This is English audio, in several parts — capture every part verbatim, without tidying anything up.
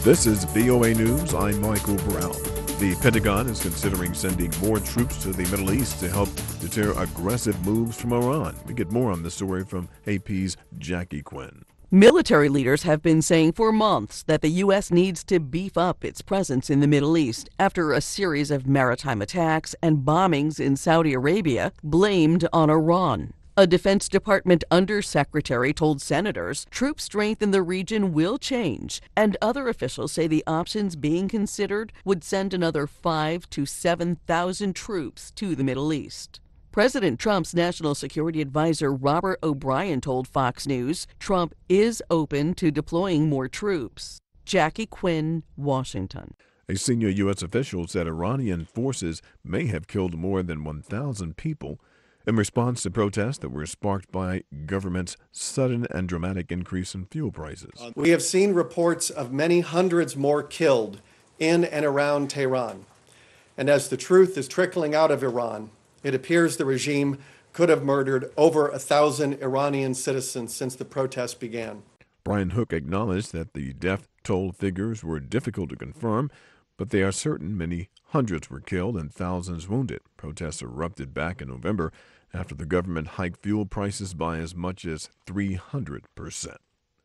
This is V O A News. I'm Michael Brown. The Pentagon is considering sending more troops to the Middle East to help deter aggressive moves from Iran. We get more on this story from A P's Jackie Quinn. Military leaders have been saying for months that the U S needs to beef up its presence in the Middle East after a series of maritime attacks and bombings in Saudi Arabia blamed on Iran. A Defense Department undersecretary told senators troop strength in the region will change, and other officials say the options being considered would send another five to seven thousand troops to the Middle East. President Trump's national security advisor Robert O'Brien told Fox News Trump is open to deploying more troops. Jackie Quinn, Washington. A senior U S official said Iranian forces may have killed more than one thousand people in response to protests that were sparked by government's sudden and dramatic increase in fuel prices. We have seen reports of many hundreds more killed in and around Tehran. And as the truth is trickling out of Iran, it appears the regime could have murdered over a thousand Iranian citizens since the protests began. Brian Hook acknowledged that the death toll figures were difficult to confirm, but they are certain many hundreds were killed and thousands wounded. Protests erupted back in November after the government hiked fuel prices by as much as three hundred percent.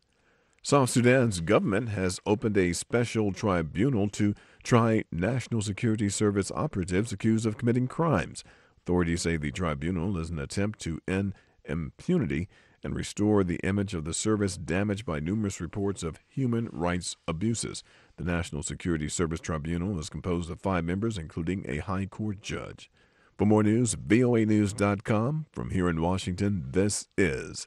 South Sudan's government has opened a special tribunal to try National Security Service operatives accused of committing crimes. Authorities say the tribunal is an attempt to end impunity and restore the image of the service damaged by numerous reports of human rights abuses. The National Security Service Tribunal is composed of five members, including a high court judge. For more news, V O A news dot com. From here in Washington, this is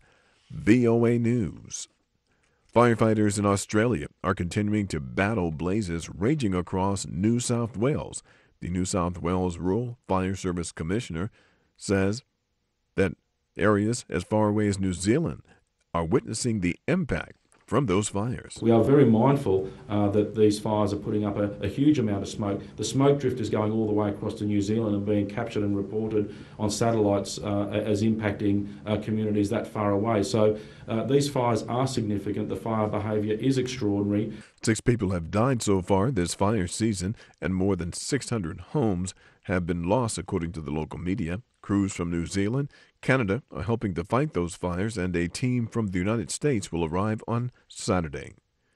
V O A News. Firefighters in Australia are continuing to battle blazes raging across New South Wales. The New South Wales Rural Fire Service Commissioner says that areas as far away as New Zealand are witnessing the impact from those fires. We are very mindful uh, that these fires are putting up a, a huge amount of smoke. The smoke drift is going all the way across to New Zealand and being captured and reported on satellites uh, as impacting uh, communities that far away. So uh, these fires are significant. The fire behaviour is extraordinary. Six people have died so far this fire season, and more than six hundred homes have been lost, according to the local media. Crews from New Zealand, Canada are helping to fight those fires, and a team from the United States will arrive on Saturday.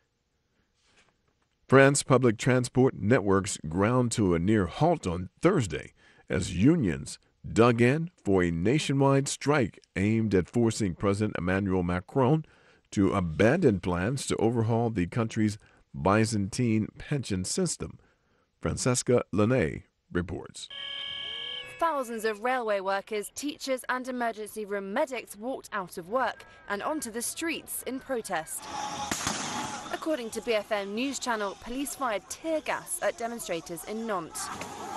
France public transport networks ground to a near halt on Thursday as unions dug in for a nationwide strike aimed at forcing President Emmanuel Macron to abandon plans to overhaul the country's Byzantine pension system. Francesca Lene reports. Thousands of railway workers, teachers and emergency room medics walked out of work and onto the streets in protest. According to B F M News Channel, police fired tear gas at demonstrators in Nantes.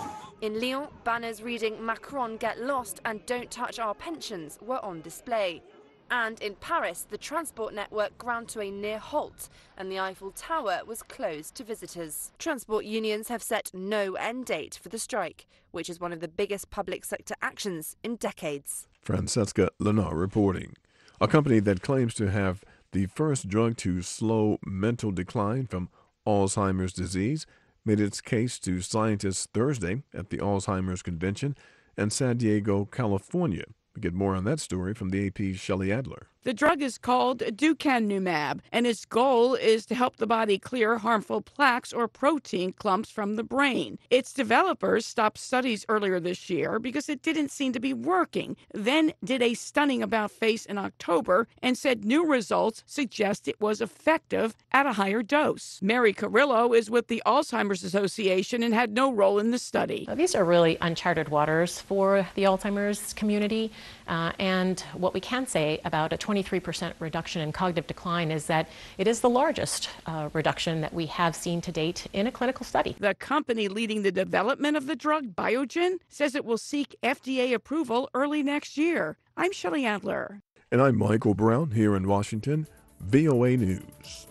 In Lyon, banners reading "Macron, get lost" and "Don't touch our pensions" were on display. And in Paris, the transport network ground to a near halt and the Eiffel Tower was closed to visitors. Transport unions have set no end date for the strike, which is one of the biggest public sector actions in decades. Francesca Lenar reporting. A company that claims to have the first drug to slow mental decline from Alzheimer's disease made its case to scientists Thursday at the Alzheimer's Convention in San Diego, California. We get more on that story from the A P's Shelley Adler. The drug is called Ducanumab, and its goal is to help the body clear harmful plaques or protein clumps from the brain. Its developers stopped studies earlier this year because it didn't seem to be working, then did a stunning about-face in October and said new results suggest it was effective at a higher dose. Mary Carrillo is with the Alzheimer's Association and had no role in the study. These are really uncharted waters for the Alzheimer's community, uh, and what we can say about a twenty-three percent reduction in cognitive decline is that it is the largest uh, reduction that we have seen to date in a clinical study. The company leading the development of the drug, Biogen, says it will seek F D A approval early next year. I'm Shelley Adler. And I'm Michael Brown here in Washington, V O A News.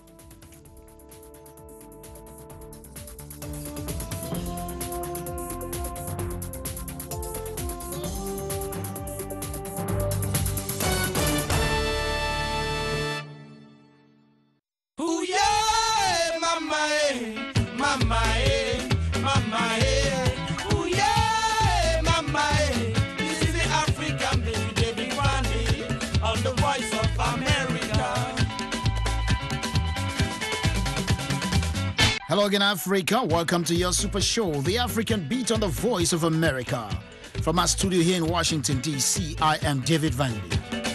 Ooh, yeah, mama. eh, mama, eh, mama, eh. Ooh, yeah, mama, eh. This is the African baby, David Brandy, on the Voice of America. Hello again, Africa. Welcome to your super show, The African Beat on the Voice of America. From our studio here in Washington, D C, I am David Vandy.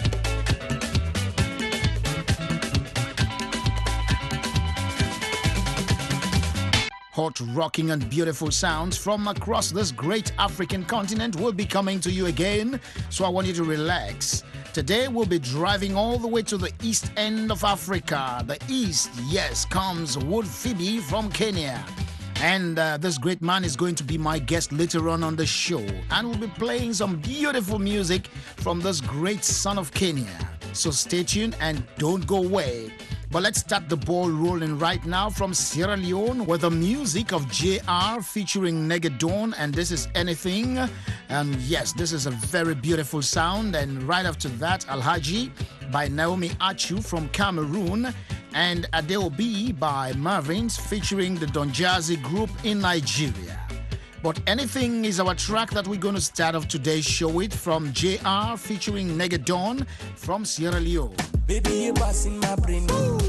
Hot, rocking, and beautiful sounds from across this great African continent will be coming to you again, so I want you to relax. Today we'll be driving all the way to the east end of Africa. The east, yes, comes Wood Phoebe from Kenya. And uh, this great man is going to be my guest later on on the show. And we'll be playing some beautiful music from this great son of Kenya. So stay tuned and don't go away. But let's start the ball rolling right now from Sierra Leone with the music of J R featuring Negadon, and this is Anything. And yes, this is a very beautiful sound. And right after that, Alhaji by Naomi Achu from Cameroon, and Adeobi by Marvins featuring the Donjazzy group in Nigeria. But Anything is our track that we're going to start off today's show with, from J R featuring Negadon from Sierra Leone. Baby, you passing my brain.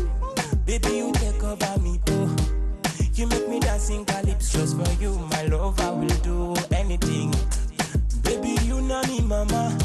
Baby, you take over me, boo. You make me dancing calypso. For you, my love, I will do anything. Baby, you know me, mama.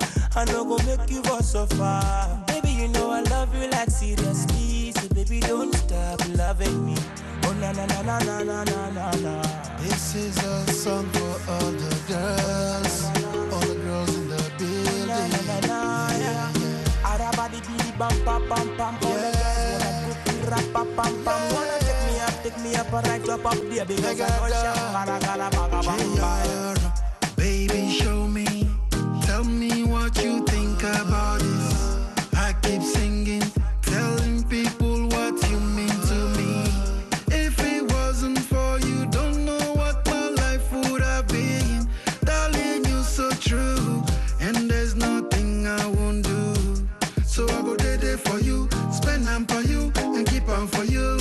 I know go make you go so far. Baby, you know I love you like seriously. So baby, don't stop loving me. Oh na na na na na na na na na. This is a song for all the girls, all the girls in the building. Na na na na yeah. Arabadi bidi bam pam pam pam. All the girls wanna put me rap pam pam pam. Wanna take me up, take me up, right up up there because I know sham. Gala gala baga bam. Baby, show me, tell me what you think about this. I keep singing, telling people what you mean to me. If it wasn't for you, don't know what my life would have been. Darling, you're so true, and there's nothing I won't do. So I go there, there for you, spend them for you, and keep on for you.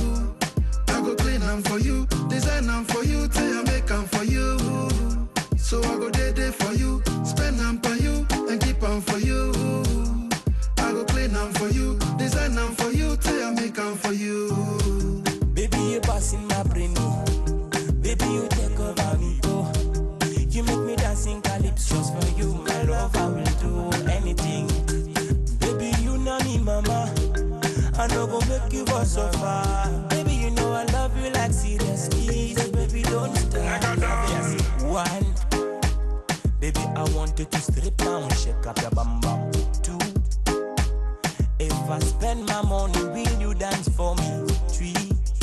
I go clean them for you, design them for you, till I make them for you. So I go there, there for you, spend them for you, and keep on for you. I go clean them for you, design them for you, till I make them for you. Baby, you passing my brain. Baby, you take over me, oh. You make me dancing calypso. Just for you, my love, I will do anything. Baby, you know me, mama. I know go make you go so far. Baby, you know I love you like seriously. So baby, don't stop. Yes, one. Baby, I want you to strip down, shake up your bum bum. Two. If I spend my money, will you dance for me? Three.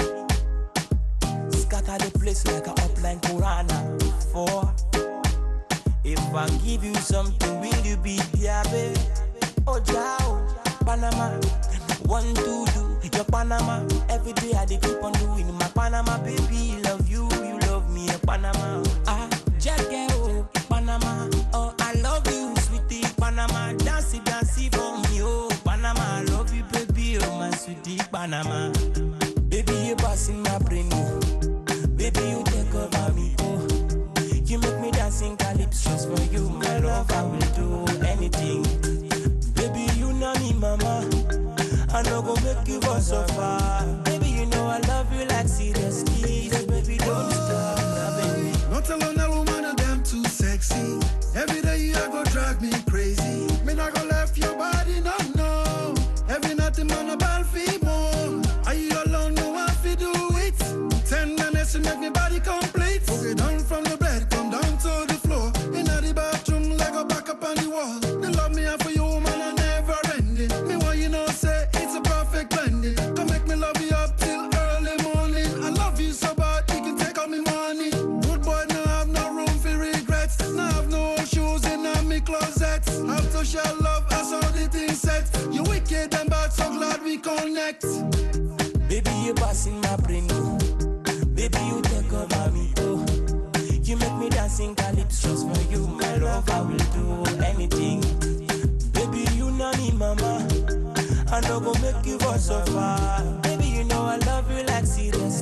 Scatter the place like a upline Corona. Four. If I give you something, will you be there, babe? Oh, Jao, Panama. One, two, do your Panama. Every day I dey keep on doing my Panama, baby. Love you, you love me, Panama. Ah, Jackie, oh, Panama. Oh, I love you, sweetie, Panama. Dancey, dancey for me, oh, Panama. I love you, baby, oh, my sweetie, Panama. Baby, you passing my brain, oh. Baby, you take over me, oh. You make me dancing calypso. Just for you, my love, I will do anything. Baby, you know me, mama. I know go make you go so far. Baby, you know I love you like seriously. So baby, don't stop loving me. Not alone a woman and them too sexy. Every day you go drag me crazy. Me not go left your body, no, no. Every night the man about feel more. Are you alone? No one fi do it. Ten minutes to make me body complete. Okay, down from the bed, come down to the floor. In the bathroom, like a back up on the wall. They love me and for you, man, I never ending. Me what you know say it's a perfect blending. Come make me love you up till early morning. I love you so bad, you can take all me money. Good boy, now have no room for regrets. Now have no shoes in my closet. Have to share love, I saw the thing set. You wicked and bad, so glad we connect. Baby, you passing my brain, oh. Baby, you take over me, oh. You make me dancing calypso. Just for you, my love, I will do anything. Baby, you know me, mama. I know go make you go so far. Baby, you know I love you like serious.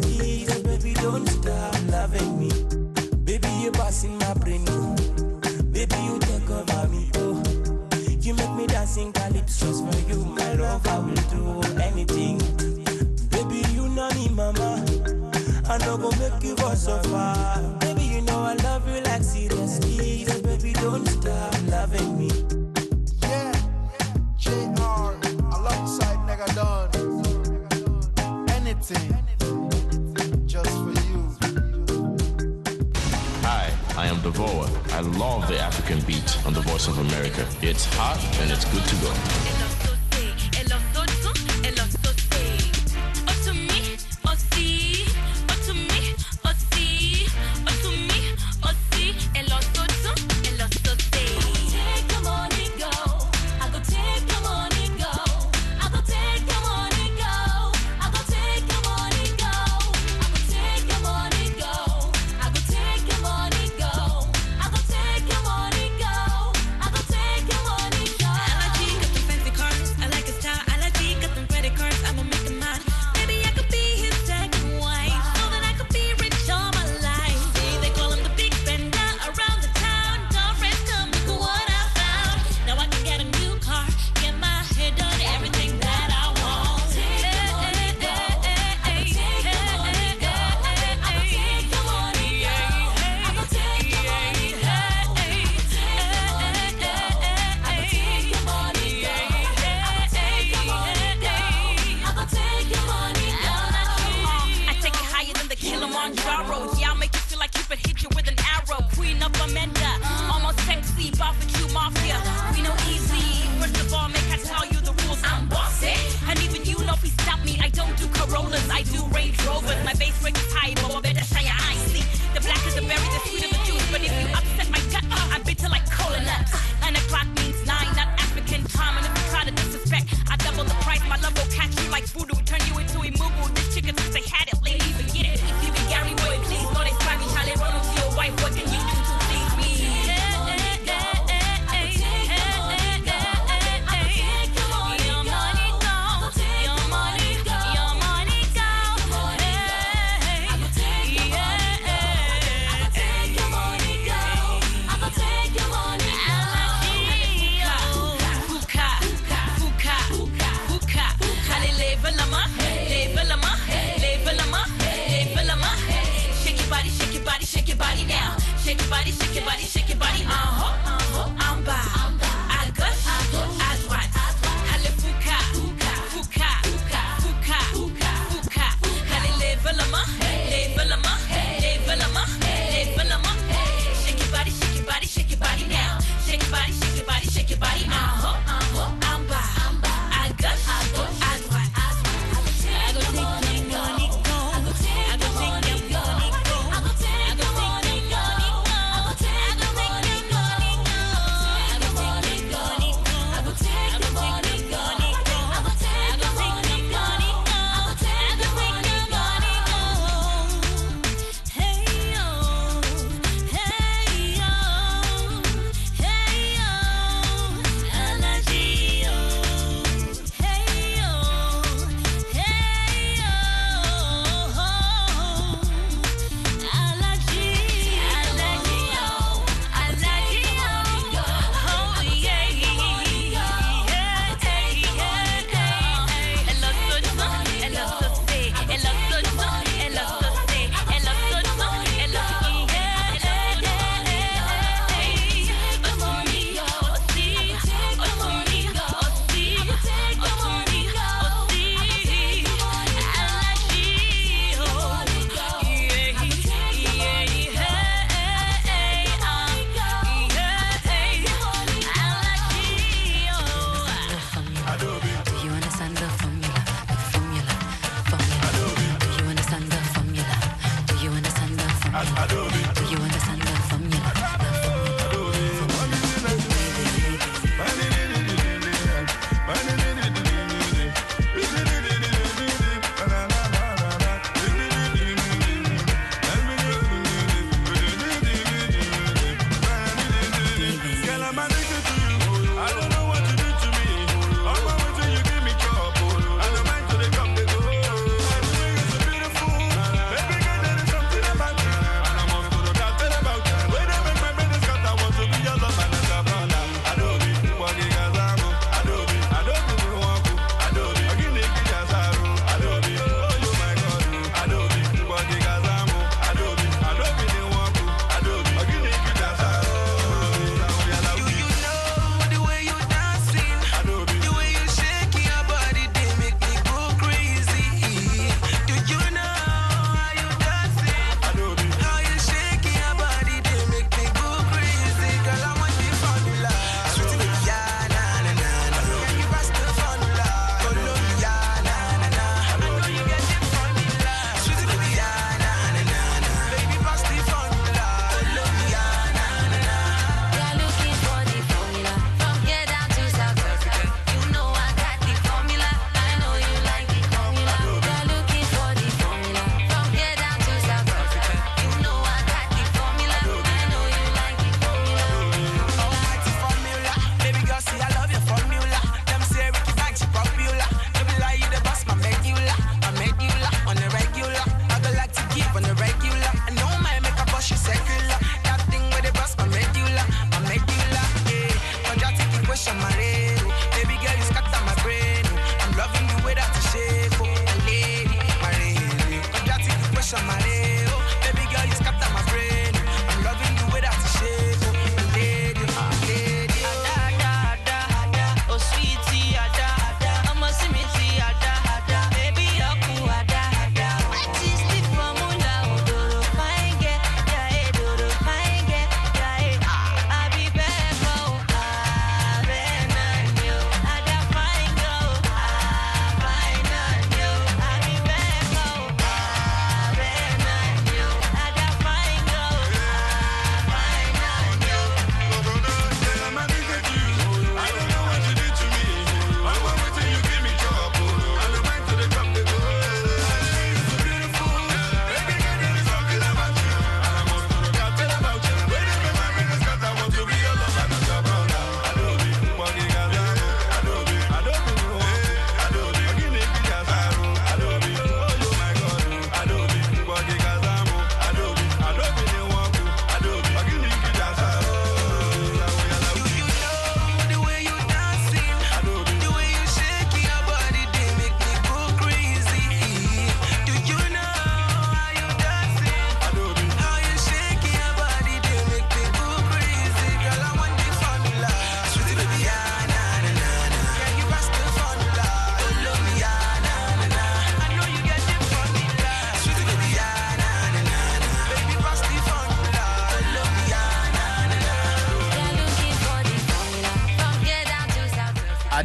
no go make you go so far. Baby, you know I love you like seriously. So baby, don't stop loving me. Yeah, J R alongside Nigga Don. Anything, just for you. Hi, I am Devoa. I love the African beat on the Voice of America. It's hot and it's good to go.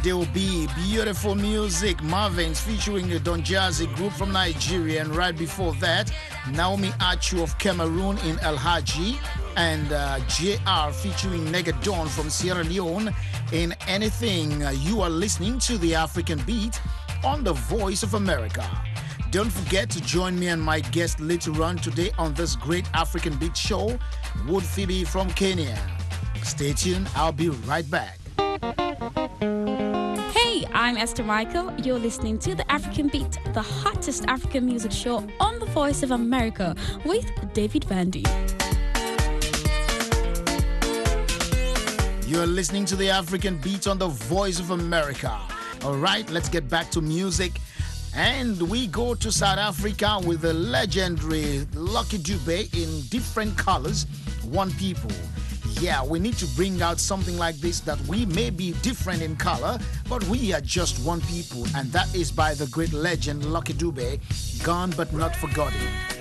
there will be beautiful music. Marvin's featuring the Don Jazzy group from Nigeria. And right before that, Naomi Achu of Cameroon in El Hadji. And uh, J R featuring Negadon from Sierra Leone in Anything. Uh, you are listening to the African Beat on the Voice of America. Don't forget to join me and my guest later on today on this great African Beat show, Wood Phoebe from Kenya. Stay tuned, I'll be right back. Hey, I'm Esther Michael. You're listening to the African Beat, the hottest African music show on the Voice of America with David Vandy. You're listening to the African Beat on the Voice of America. All right, let's get back to music. And we go to South Africa with the legendary Lucky Dube in different colors, one people. Yeah, we need to bring out something like this, that we may be different in color, but we are just one people. And that is by the great legend Lucky Dube, Gone But Not Forgotten.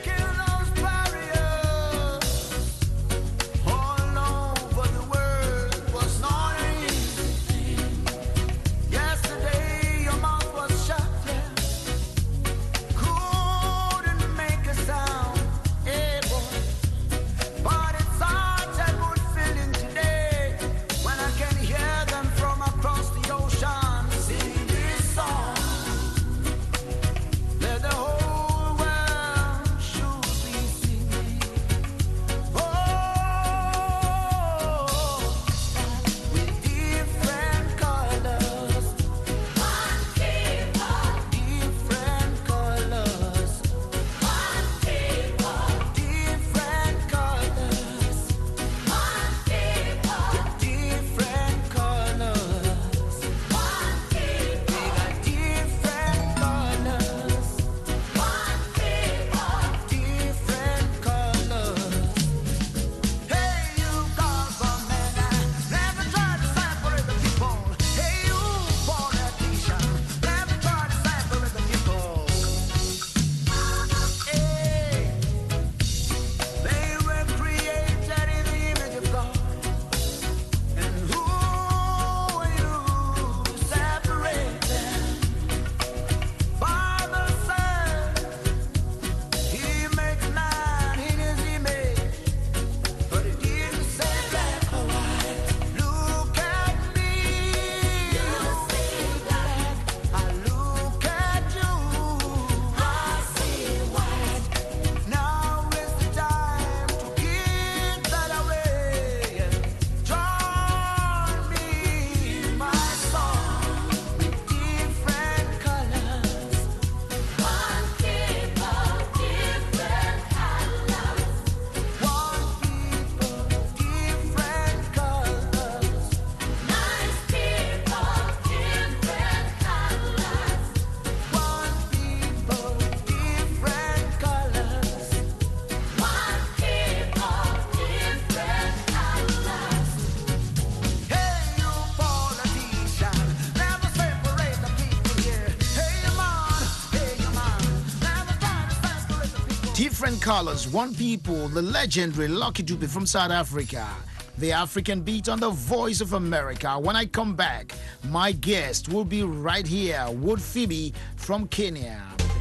Different colors, one people, the legendary Lucky Dube from South Africa. The African Beat on the Voice of America. When I come back, my guest will be right here, Wood Phoebe from Kenya.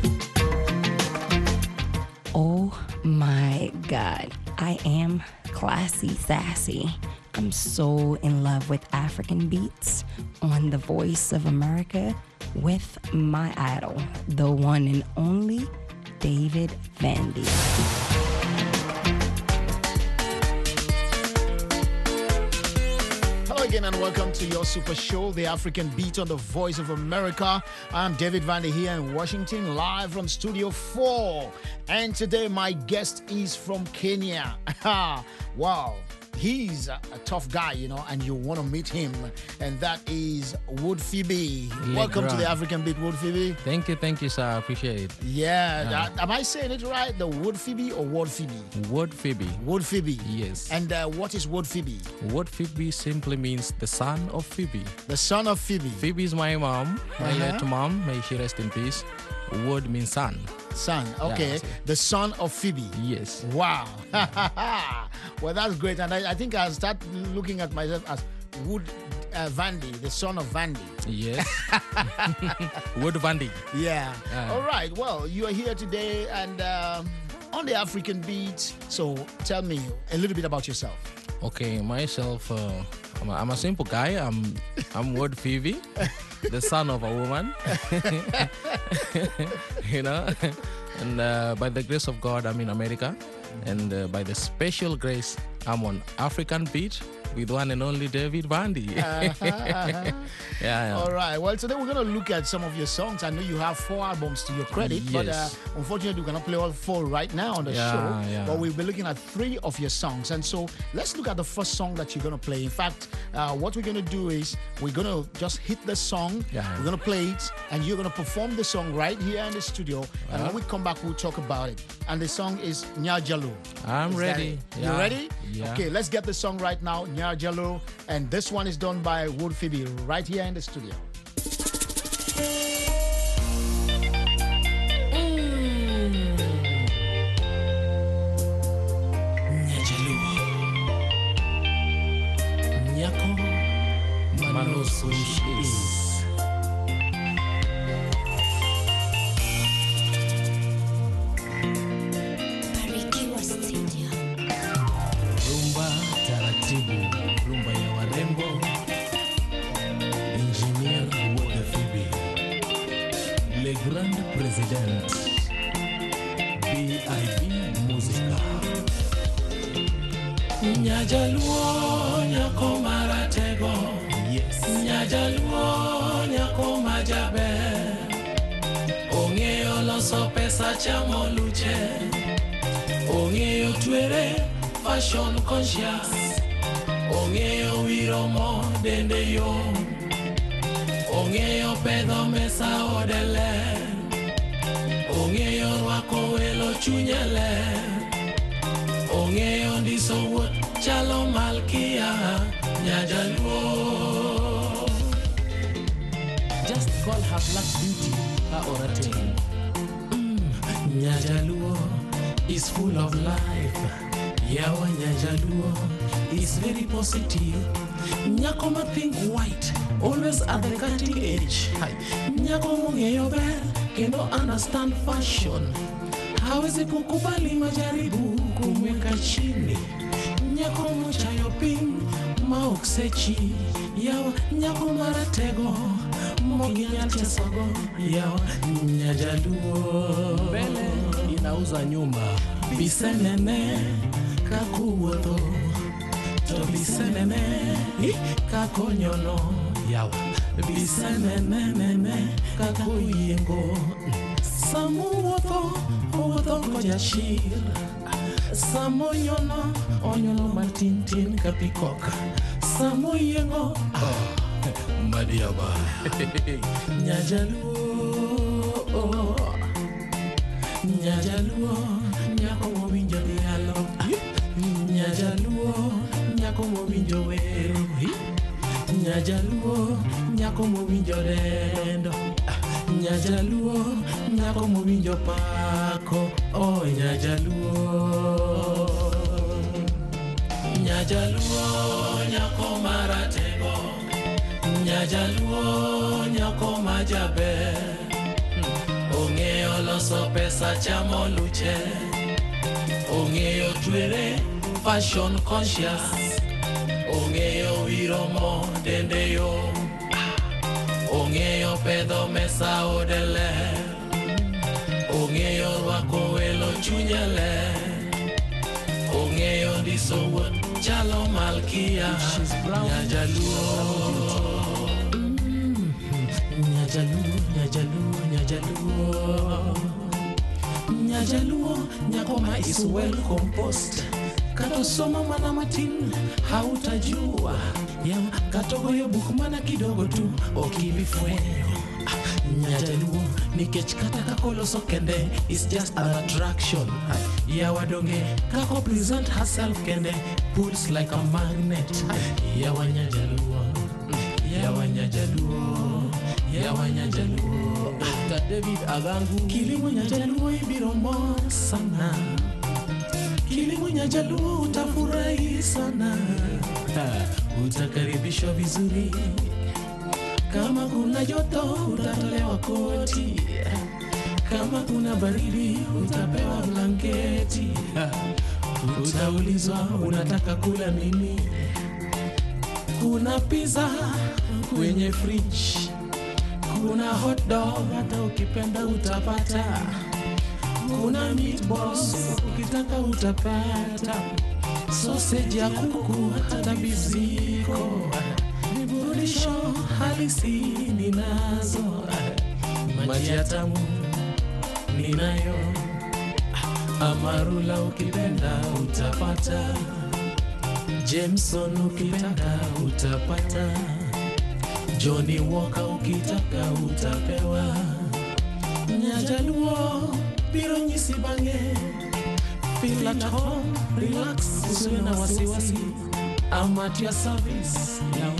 Oh my God, I am classy sassy. I'm so in love with African beats on the Voice of America with my idol, the one and only David Vandy. Hello again and welcome to your super show, The African Beat on the Voice of America. I'm David Vandy here in Washington, live from Studio four. And today my guest is from Kenya. Wow. He's a, a tough guy, you know, and you want to meet him. And that is Wood Phoebe. Le Welcome Grand. to the African Beat, Wood Phoebe. Thank you, thank you, sir. I appreciate it. Yeah. Uh, that- am I saying it right? The Wood Phoebe or Wood Phoebe? Wood Phoebe. Wood Phoebe. Yes. And uh, what is Wood Phoebe? Wood Phoebe simply means the son of Phoebe. The son of Phoebe. Phoebe is my mom, my Uh-huh. late mom. May she rest in peace. Wood means son. Son, Yeah, okay. that's it. The son of Phoebe. Yes. Wow. Well, that's great. And I, I think I'll start looking at myself as Wood uh, Vandy, the son of Vandy. Yes. Wood Vandy. Yeah. Uh. All right. Well, you are here today and um, on the African Beat. So tell me a little bit about yourself. Okay, myself, uh, I'm, a, I'm a simple guy. I'm I'm Word Phoebe, the son of a woman. You know, and uh, by the grace of God, I'm in America, and uh, by the special grace, I'm on African Beat with one and only David Vandy. uh-huh, uh-huh. Yeah, yeah. All right. Well, today we're going to look at some of your songs. I know you have four albums to your credit, Yes. but uh, unfortunately, we cannot play all four right now on the Yeah, show. yeah. But we'll be looking at three of your songs. And so let's look at the first song that you're going to play. In fact, uh, what we're going to do is we're going to just hit the song. Yeah. We're going to play it, and you're going to perform the song right here in the studio. And Uh-huh. when we come back, we'll talk about it. And the song is Nyajalu. I'm Is that ready. it? You Yeah. ready? Yeah. Okay, let's get the song right now, Nyajalu. And this one is done by Wood Phoebe right here in the studio. Rumba taratibu, rumba ya warembo, engineer Wood Phoebe, le grand president, B I B Musica. Nyajaluo nyako maratego, yes. Nyajaluo nyako majabe, ong'eyo loso pesa chamo luche, ong'eyo twere fashion conscious, ong'eyo wiro mo dende yo, ong'eyo pedho mesa ode ler, ong'eyo rwako welo chunye ler, ong'eyo ndiso wuoth chalo malkia Nyajaluo. Just call her black beauty, her orateng. Mm, Nyajaluo is full of life. Yawa Nyajaluo is very positive. Nyako ma think white, always at the cutting edge. Hi. Nyako mong'eyo ber, kendo understand fashion. Hawezi kukubali majaribu kumweka chini. Nyako mochayo piny ma ok sechi. Yawa nyako maratego moginyal chesogo. Yawa Nyajaluo mbele inauza nyumba. Bisenene kakuwuotho to bisenene kakonyono. Yawa bisenene kakoyiengo. Samuwuotho owuotho kojachir, samonyono onyono matintin ka pikok, samoyiengo oh, madiaba. Nyajaluo, Nyajaluo nyako mowinjo dhialo, Nyajaluo nyako mowinjo wero, Nyajaluo nyako mowinjo dendo, Nyajaluo nyako mowinjo pako. Oh Nyajaluo, Nyajaluo nyako maratego, Nyajaluo nyako majaber, ong'eyo loso pesa chamo luche, ong'eyo twere fashion conscious, ong'eyo wiro mo dende yo, ong'eyo pedho mesa ode ler, ong'eyo rwako welo chunye ler, ong'eyo ndiso wuoth chalo malkia Nyajaluo. Mm, Nyajaluo, Nyajaluo, Nyajaluo. Nyajaluo nyako ma is well composed. Kato somo mana matin hautajua. Yawa kato goyo buk mana kidogo tu okibifwenyo. Nyajaluo nikech kata kako loso kende is just an attraction. Yawa donge kako present herself kende pulls like a magnet. Yawa Nyajaluo, Yawa Nyajaluo, Yawa Nyajaluo. Doctor David Agangu, kilimo Nyajaluo ibiro mor sana. Kilimu Nyajaluo utafurahi sana, ha, utakaribishwa vizuri. Kama kuna joto utatolewa koti, kama kuna baridi utapewa blanketi. Ha, utaulizwa unataka kula nini. Kuna pizza kwenye fridge, kuna hot dog hata ukipenda utapata, kuna meatballs ukitaka utapata, sausage ya kuku hata biziko. Ni burudisho halisi ninazo, maji ya tamu ninayo, amarula ukipenda utapata, Jameson ukitaka utapata, Johnny Walker ukitaka utapewa. Nyajaluo biro nyisi bange, feel at home, relax, usiwe na wasiwasi. I'm at your service, yao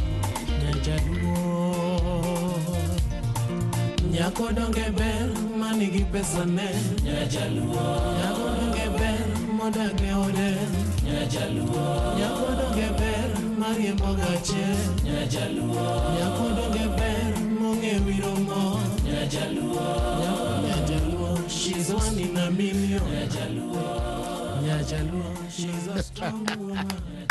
Nyajaluo. Nyako donge ber, manigi pesa ne Nyajaluo. Nyako donge ber, modage ode Nyajaluo. Nyako donge ber, mariembo gache Nyajaluo. Nyako donge ber, monge wiromo Nyajaluo. Nyajaluo, she's one in a million Nyajaluo. Nyajaluo, she's a strong woman.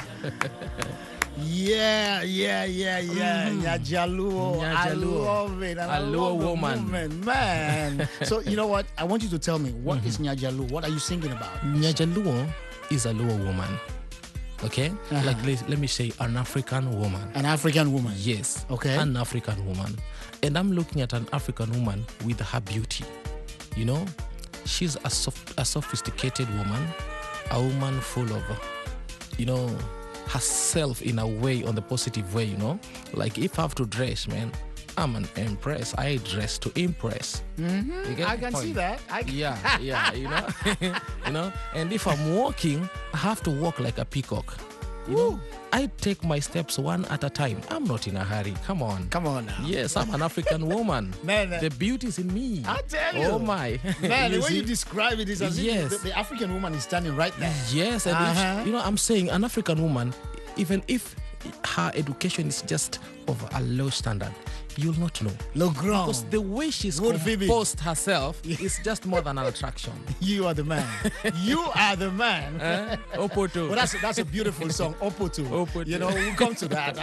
Yeah, yeah, yeah, yeah. Mm-hmm. Nyajaluo. I love it. And I love the woman. Movement. Man. So, you know what? I want you to tell me, what mm-hmm. is Nyajaluo? What are you singing about? Nyajaluo is a Luo woman. Okay? Uh-huh. Like, let, let me say, an African woman. An African woman? Yes. Okay. An African woman. And I'm looking at an African woman with her beauty. You know? She's a, soft, a sophisticated woman. A woman full of, you know, herself in a way, on the positive way, you know? Like, if I have to dress, man, I'm an empress. I dress to impress. Mm-hmm. I can see that. I can. Yeah, yeah, you know? You know? And if I'm walking, I have to walk like a peacock. You know? I take my steps one at a time. I'm not in a hurry. Come on. Come on now. Yes, I'm an African woman. Man, the beauty is in me. I tell you. Oh, my. Man, you the way see? you describe it is as yes. if the, the African woman is standing right there. Yes, and uh-huh. if, you know, I'm saying an African woman, even if her education is just of a low standard, you'll not know. Low ground. Because the way she's Good composed herself is just more than an attraction. You are the man. You are the man. Uh, Opoto. Well, that's, that's a beautiful song, Opoto. Opoto. You know, we'll come to that.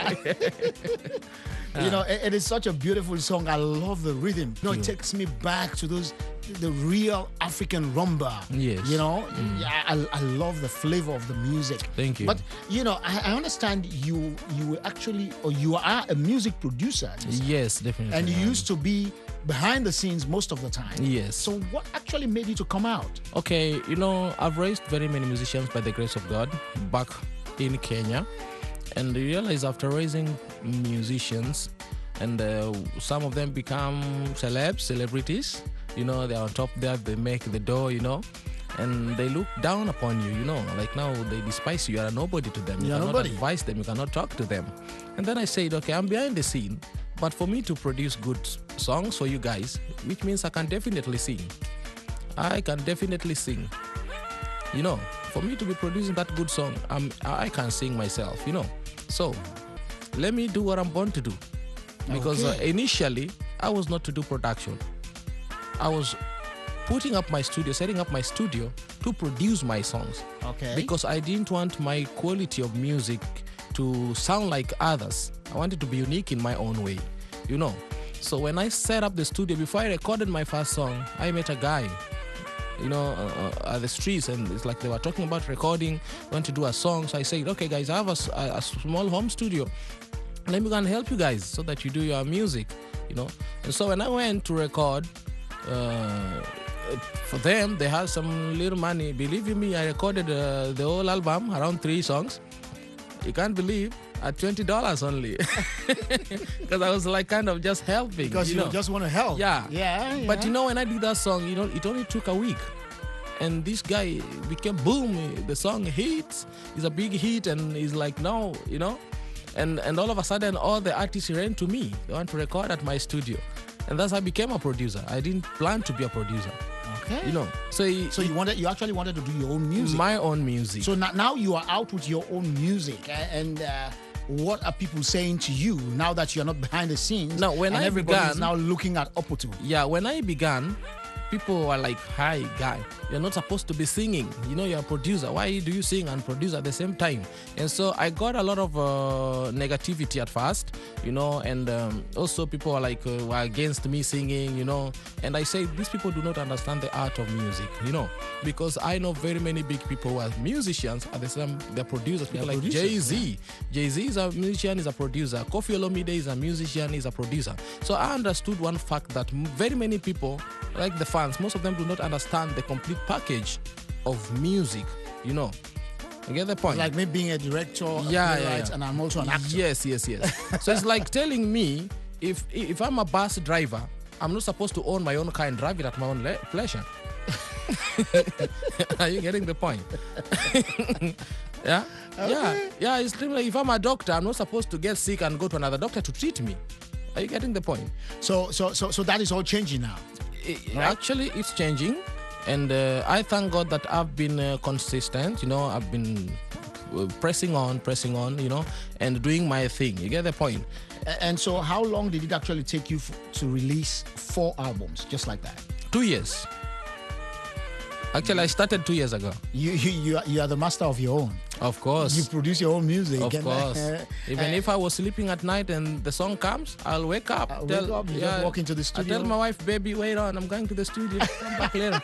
You know, it, it is such a beautiful song. I love the rhythm. You know, it takes me back to those, the real African rumba. Yes. You know, Mm. yeah, I, I love the flavor of the music. Thank you. But, you know, I, I understand you you were actually, or you are a music producer. Yes, definitely. And you used to be behind the scenes most of the time. Yes. So what actually made you to come out? Okay, you know, I've raised very many musicians by the grace of God back in Kenya. And I realized after raising musicians, and uh, some of them become celebs, celebrities, you know, they're on top there, they make the dough, you know, and they look down upon you, you know, like now they despise you, you are a nobody to them. You You're cannot nobody. advise them, you cannot talk to them. And then I said, okay, I'm behind the scene, but for me to produce good songs for you guys, which means I can definitely sing. I can definitely sing. You know, for me to be producing that good song, I'm, I can sing myself, you know. So, let me do what I'm born to do. Because Okay. uh, initially, I was not to do production. I was putting up my studio, setting up my studio to produce my songs. Okay. Because I didn't want my quality of music to sound like others. I wanted to be unique in my own way, you know. So when I set up the studio, before I recorded my first song, I met a guy, you know, uh, uh, at the streets, and it's like they were talking about recording, want to do a song. So I said, okay, guys, I have a, s- a- a small home studio. Let me go and help you guys so that you do your music, you know. And so when I went to record, uh, for them, they had some little money. Believe you me, I recorded uh, the whole album, around three songs. You can't believe, at twenty dollars only. Because I was like kind of just helping. Because you, know. just want to help. Yeah. Yeah. But yeah. you know, when I did that song, you know, it only took a week. And this guy became boom. The song hits. It's a big hit, and he's like, no, you know. And and all of a sudden, all the artists ran to me. They want to record at my studio. And thus I became a producer. I didn't plan to be a producer. Okay. You know, so he, So you wanted, you actually wanted to do your own music. my own music. So now, now you are out with your own music, a- and uh, what are people saying to you now that you're not behind the scenes? Now, when and I everybody is began- now looking at Opportune. Yeah, when I began, people were like, "Hi, guy, you're not supposed to be singing. You know, you're a producer. Why do you sing and produce at the same time?" And so I got a lot of uh, negativity at first, you know, and um, also people were like, uh, were against me singing, you know. And I say, these people do not understand the art of music, you know, because I know very many big people who are musicians at the same, they're producers. People They're like producers, Jay-Z. Jay-Z is a musician, is a producer. Kofi Olomide is a musician, is a producer. So I understood one fact that m- very many people, like the fans, most of them do not understand the complete package of music, you know. You get the point? Like me being a director, a yeah, yeah, playwright, yeah. and I'm also an actor. Yes, yes, yes. So it's like telling me if if I'm a bus driver, I'm not supposed to own my own car and drive it at my own le- pleasure. Are you getting the point? Yeah, yeah, yeah. It's like if I'm a doctor, I'm not supposed to get sick and go to another doctor to treat me. Are you getting the point? So, so, so, so that is all changing now. Actually, it's changing, and uh, I thank God that I've been uh, consistent. You know, I've been uh, pressing on, pressing on. You know, and doing my thing. You get the point? A- And so, how long did it actually take you f- to release four albums, just like that? Two years. Actually, I started two years ago. You, you, you, are, you are the master of your own. Of course. You produce your own music. Of and, course. uh, Even uh, if I was sleeping at night and the song comes, I'll wake up. Uh, wake up, you just walk into the I studio. tell my wife, baby, wait on, I'm going to the studio. Come back later.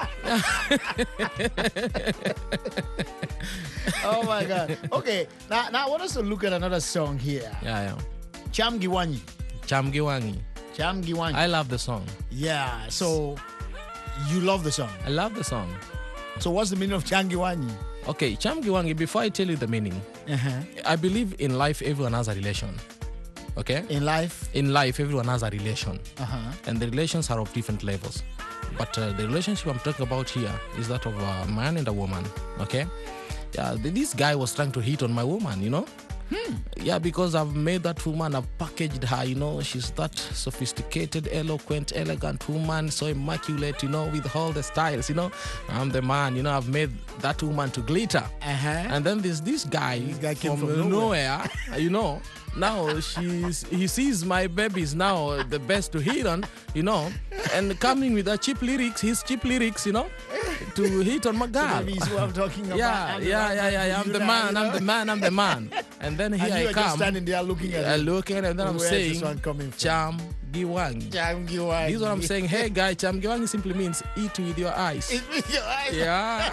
Oh my God. Okay, now, now I want us to look at another song here. Yeah, yeah. Cham Giwanyi. Cham Giwanyi. Cham Giwanyi. I love the song. Yeah, so you love the song. I love the song. So what's the meaning of Cham Giwanyi? Okay, Cham Giwanyi, before I tell you the meaning, Uh-huh. I believe in life everyone has a relation. Okay? In life? In life, everyone has a relation. Uh-huh. And the relations are of different levels. But uh, the relationship I'm talking about here is that of a man and a woman. Okay? Yeah, th- this guy was trying to hit on my woman, you know? Hmm. Yeah, because I've made that woman, I've packaged her, you know, she's that sophisticated, eloquent, elegant woman, so immaculate, you know, with all the styles, you know. I'm the man, you know, I've made that woman to glitter. Uh-huh. And then there's this guy, This guy came from, from nowhere, you know. Now she's he sees my baby's now the best to hit on, you know, and coming with the cheap lyrics, his cheap lyrics, you know, to hit on my girl. That is what I'm talking about. Yeah, I'm the yeah, right yeah, man yeah, for yeah. I'm you the now, man, you I'm know? the man, I'm the man. And then here And you I are come. just standing there looking at uh, it. looking at it, and then I'm Where's saying, this one coming from? Cham Giwanyi. Cham Giwanyi. This is what I'm saying. Hey, guy, Cham Giwanyi simply means eat with your eyes. Eat with your eyes. Yeah.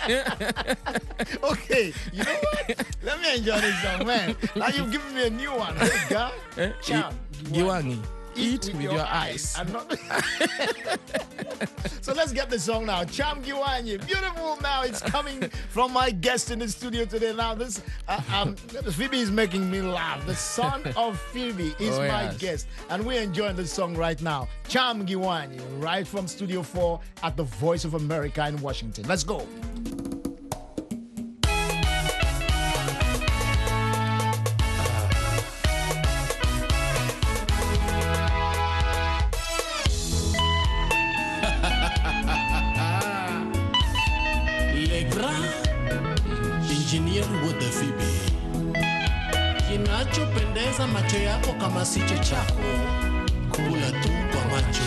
Okay, you know what? Let me enjoy this song, man. Now you've given me a new one. Hey, guy. Eh, Cham Giwanyi. Eat with your eyes. I'm not. So let's get the song now. Cham Giwanyi, beautiful. Now it's coming from my guest in the studio today. Now this, uh, um, Phoebe is making me laugh. The son of Phoebe is Oh, my yes. guest, and we're enjoying the song right now. Cham Giwanyi, right from Studio Four at the Voice of America in Washington. Let's go. Le grand engineer with the Phoebe. Kinachopendeza macho yako kama sicho chako, kula tu kwa macho.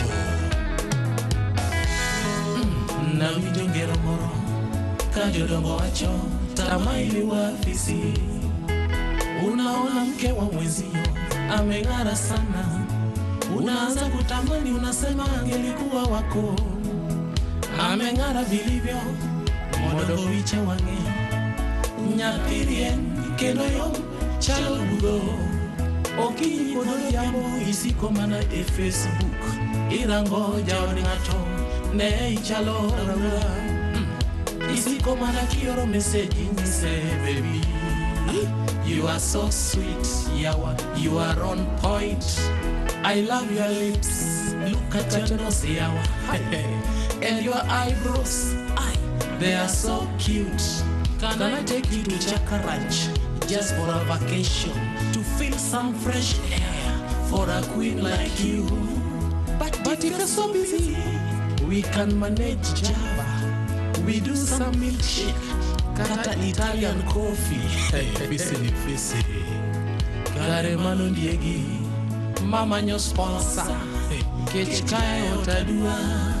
Mm, na mijongero moro, kajodongo wacho, tamaili wa fisi. Unaona mke wa mwenzio, ameng'ara sana. Unaanza kutamani, unasema angelikuwa wako. Ameng'ara vilivyo, modogo wiche wange. Nyakirien, kendo yo, chalo budo. Okinyi kodo jambo, isiko mana e Facebook. Irango jaoni ngato, ne ichalo rara. Mm. Isiko mana kioro message nise, baby. You are so sweet, yawa, you are on point. I love your lips, look at your nose, yawa. And your eyebrows, aye, they are so cute. Can I take you to Chaka Ranch just for a vacation to feel some fresh air for a queen like you? But, but if you're so busy, We can manage Java. We do some milkshake. Kata Italian coffee. Hey, fisi ni fisi. Kare manu ndiegi. Mama nyo sponsor. Kech kaya otadua.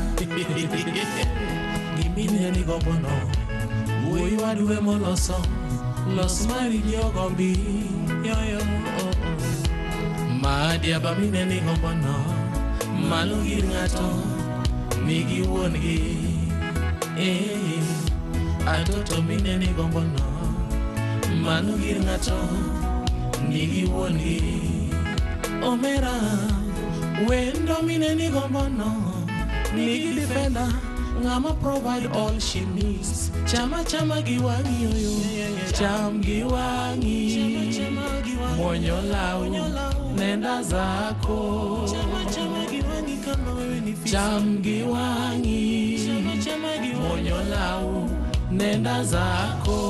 Gimine ni gombono. Uwe wadue mo loso. Los mari diogombi. Yo yo oh oh. Maadi abamine ni gombono. Malungir ngato. Nigi wongi. Eh. Atoto mine ni gombono. Malungir ngato. Nigi wongi. Omera. Wendo mine ni gombono. Nigi defender. Ngama provide all she needs. Chama chama giwangi yoyo. Cham giwangi. Monyo lau. Nenda zako. Chama chama giwangi kama wewe ni fisi. Cham giwangi. Monyo lau. Nenda zako.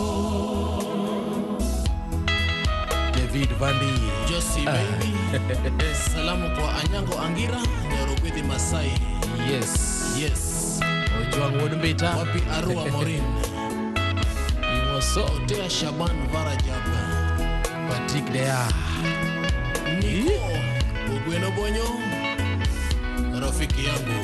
David Vandi. Josie baby. Salamu kwa Anyango Angira. Nyarugwidi Masai. Yes. Yes. Ojuang Wodumbita. Wapi Arua Morin. Iwoso Tea Shaban Varajaba. Patrick Dea. Niko Ugweno Bonyo. Rafiki yangu.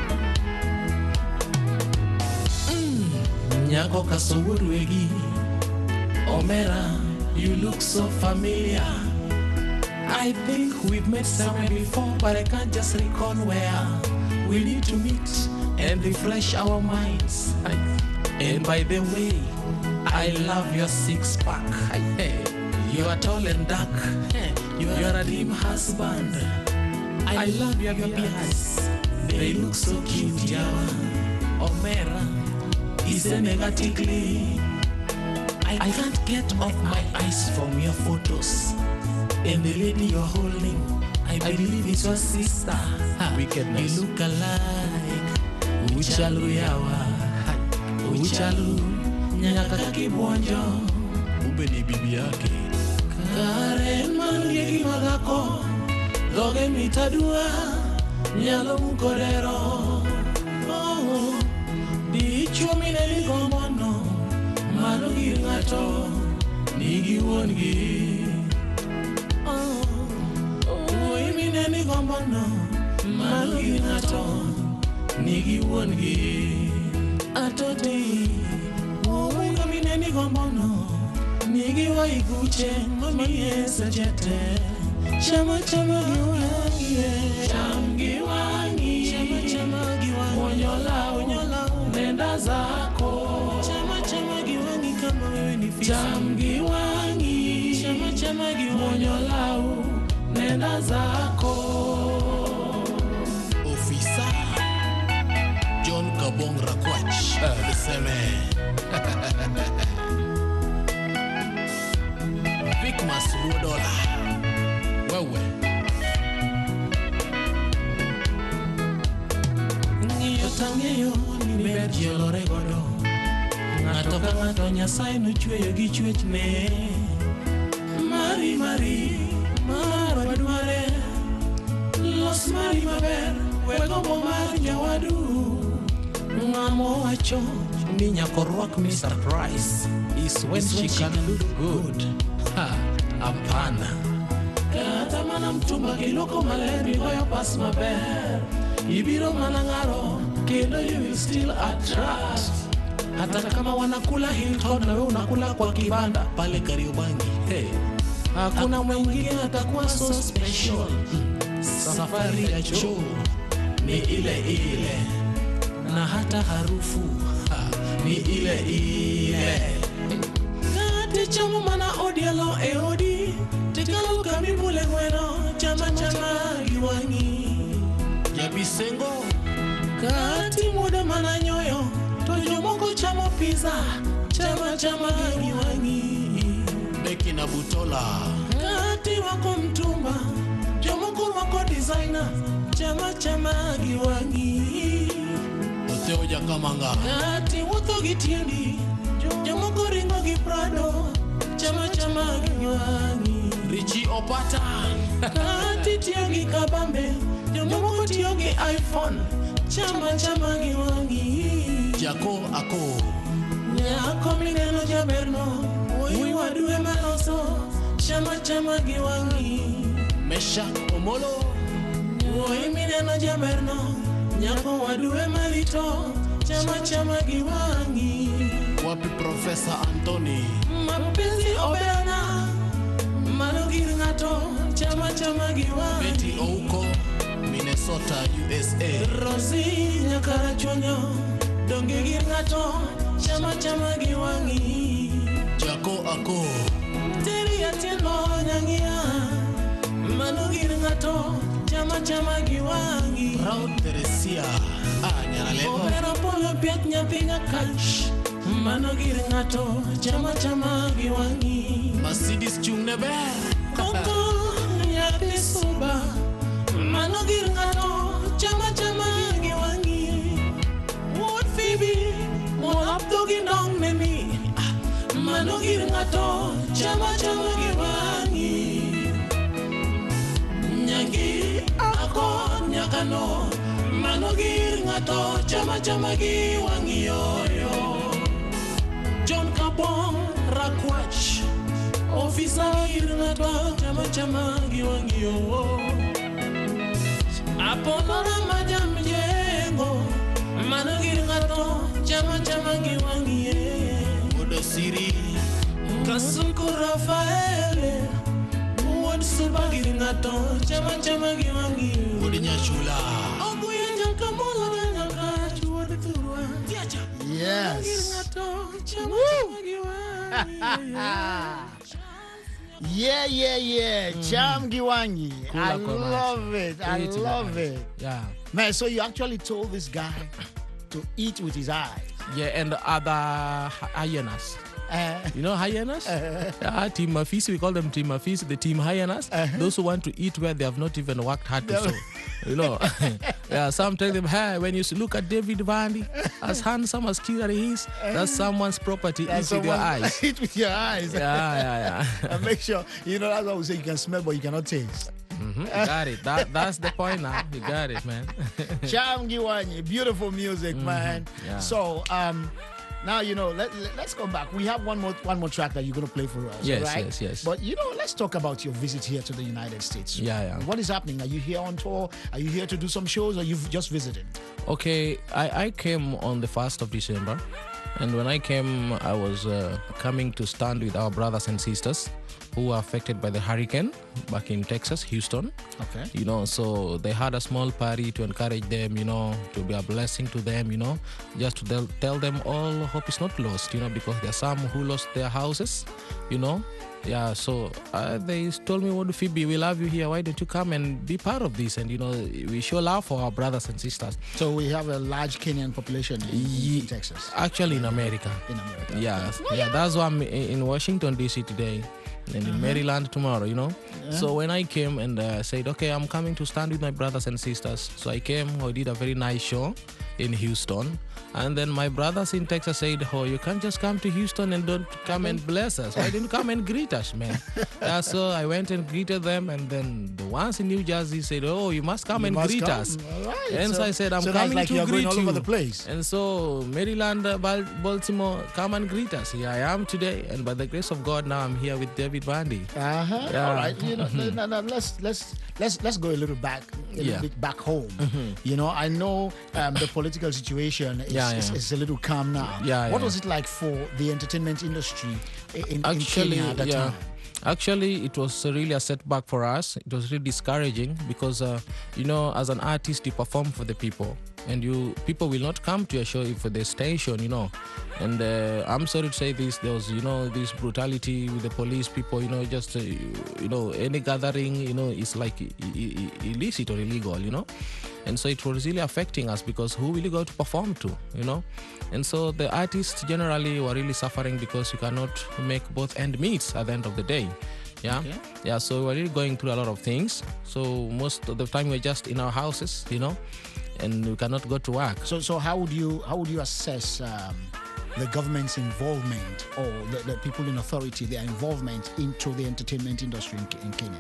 Mm. Nyako Kasowurwegi. Omera, you look so familiar. I think we've met somewhere before, but I can't just recall where. We need to meet and refresh our minds. And by the way, I love your six pack. You are tall and dark. You are a dream husband. I love your beards. They look so cute, Yawa. Omera is energetically. I can't get off my eyes from your photos. And the lady you're holding, I believe it's your sister. Wickedness. You look alike. Uchalu yawa. Uchalu nyaka kibonjo. Ube ni bibi yake. Karen mandiegi magako. Doge mitadua. Nyalo mkorero. Oh, dicho mineli gombono. Malungir ngato. Nigi wongi. Ni gombono malungir ngato nigi wongi atoti woga mine ni gombono nigi waiguche mamiye sajete chama chama giwangi cham giwangi chama chama giwangi onyola onyola nenda zako chama chama giwangi kama wewe ni fisi cham giwangi chama chama giwangi onyola nenda zako. Ofisa John Kabong Rakwach Beseme Vic Masruodola Wewe Ngiyo tangeyo ni ber jiolore godo. Ng'ato ka ng'ato Nyasaye nochweyo gi chwechne. Mari mari Mara duare Los mari maber Wegombo mar nyawadu Ngamo wacho Ni nyako rwak me surprise Is when she can look good. Ha, apana Kata mana mtumba kiloko malembi Goyo pas maber Ibiro manangaro Kendo you will still attract. Hata kama wanakula Hilton Na we unakula kwa kibanda Pale Kariobangi. Hey, hakuna mwingine atakuwa so special. Safari ya choo ni ile ile. Na hata harufu ha, ni ile ile. Kati chamu mana odialo e odi. Tikalo kamibule gweno. Chama chama giwangi. Jabisengo. Kati muda mana nyoyo. Tojo moko chamo pizza. Chama chama giwangi. Beki na Butola. Kati wako mtumba. Jomoko wako designer. Chama chama giwangi. Oteo jakamanga. Kati woto gitiendi. Jomoko ringo giprado. Chama chama giwangi. Richie Opata. Kati tiyo gikabambe. Jomoko tiyo gi iPhone. chama chama giwangi. Jako ako. Nyako mineno jaberno, ui wadue maloso, chama chama giwangi. Mesha Omolo. Ui mineno jaberno, nyako wadue malito, chama chama giwangi. Wapi Professor Anthony. Mapenzi obena, manogir ngato, chama chama giwangi. Betty Ouko, Minnesota, U S A. Rosi nyakara chonyo, donge gir ngato, chama chama giwangi. Jako ako. Teri atieno nyangia, manogir ngato, chama chama giwangi. Raul Teresia, ah nyaralego. Obera polo piat nyapinya kach, manogir ngato, chama chama giwangi. Mercedes Chungnebe. Koko nyapi suba, manogir ngato, chama chama giwangi. What Phoebe, molap dogi dong nemi, manogir ngato, chama chama giwangi. Nyangi ako nyakano, manogir ngato, chama chama giwangi yoyo. John Kapong Rakwach, officer ngato, chama chama giwangi yo. Aponora majam jengo, manogir ngato, chama chama giwangi ye. Odo Siri. Kasuku Rafaele, Wod subagir ngato, chama chama giwangi. Odi Nyachula. Oguya nyankamola nyanka, chuwa turwa. Yes. Chama chama giwangi. Yeah, yeah, yeah. Cham Giwangi. I Cool, cool, love it. I Eat it, love man. it. Yeah. Man, so you actually told this guy to eat with his eyes. Yeah, and other hyenas. Uh, You know hyenas? Uh, yeah, Team Mafisi, we call them Team Mafisi, the Team Hyenas. Uh-huh. Those who want to eat where they have not even worked hard to sow. You know, yeah, some tell them, hey, when you look at David Vandy, as handsome as cute as he is, that's someone's property. That's Eat with your someone- eyes. Eat with your eyes. Yeah, yeah, yeah. And make sure, you know, that's why we say you can smell, but you cannot taste. Mm-hmm. You got it. That, that's the point now. You got it, man. Cham Giwangi, beautiful music, man. yeah. So, um, now you know. Let, let, let's come back. We have one more one more track that you're gonna play for us. Yes, right? yes, yes. But you know, let's talk about your visit here to the United States. Yeah, yeah. What is happening? Are you here on tour? Are you here to do some shows, or you've just visited? Okay, I, I came on the first of December, and when I came, I was uh, coming to stand with our brothers and sisters who were affected by the hurricane back in Texas, Houston. Okay. You know, so they had a small party to encourage them, you know, to be a blessing to them, you know, just to tell, tell them all hope is not lost, you know, because there are some who lost their houses, you know. Yeah, so uh, they told me, well, Phoebe, we love you here. Why don't you come and be part of this? And, you know, we show love for our brothers and sisters. So we have a large Kenyan population in, Ye- in Texas. Actually, in America. In America. Yeah, yeah, that's why I'm i- in Washington, D C today and in Maryland tomorrow, you know. Yeah. So when I came and uh, said, okay, I'm coming to stand with my brothers and sisters. So I came, I did a very nice show in Houston. And then my brothers in Texas said, oh, you can't just come to Houston and don't come and bless us. Why didn't you come and greet us, man? Yeah, so I went and greeted them. And then the ones in New Jersey said, oh, you must come You and must greet come. us. All right. And so, So- I said, I'm so that's coming like to you're greet going all you. over the place. And so Maryland, uh, Bal- Baltimore, come and greet us. Here I am today. And by the grace of God, now I'm here with David Vandy. Uh-huh. Yeah. All right. You know, no, no, no, let's let's let's let's go a little back, a little Yeah. bit back home. Mhm. You know, I know um, the political situation is, Yeah, is, yeah. is a little calm now. Yeah, What yeah. was it like for the entertainment industry in, in Actually, Kenya at that yeah. time? Actually, it was really a setback for us. It was really discouraging because, uh, you know, as an artist, you perform for the people, and you people will not come to your show if there's tension, you know. And uh, I'm sorry to say this: there was, you know, this brutality with the police. People, you know, just uh, you know, any gathering, you know, is like i- i- i- illicit or illegal, you know. And so it was really affecting us because who will you go to perform to, you know? And so the artists generally were really suffering because you cannot make both end meets at the end of the day. Yeah, Okay. yeah. So we're really going through a lot of things. So most of the time we're just in our houses, you know, and we cannot go to work. So so how would you how would you assess um, the government's involvement or the, the people in authority, their involvement into the entertainment industry in, Ke- in Kenya?